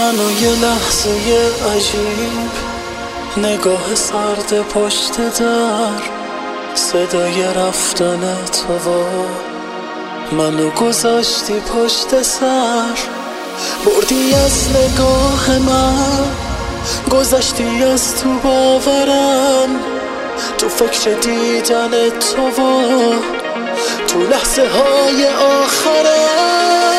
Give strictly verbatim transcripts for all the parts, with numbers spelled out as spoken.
منو یه لحظه عجیب، نگاه سرد پشت در، صدای رفتن تو و منو گذاشتی پشت سر. بردی از نگاه من، گذشتی از تو باورم، تو فکر دیدن تو و تو لحظه های آخرم.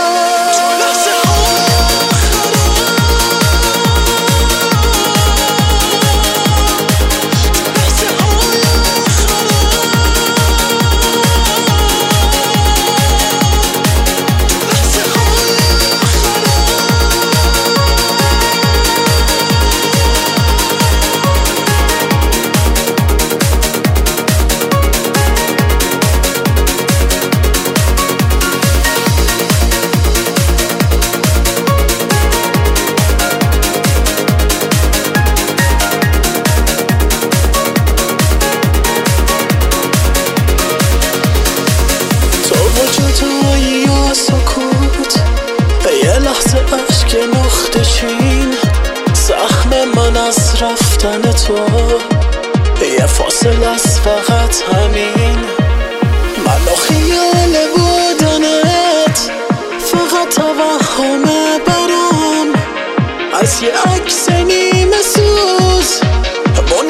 توی یا سکوت، یه لحظه عشق نقطه چین، زخم من از رفتن تو، یه فاصله است فقط همین. من و خیال بودنت فقط توهم برام، از یه عکس نیمه سوز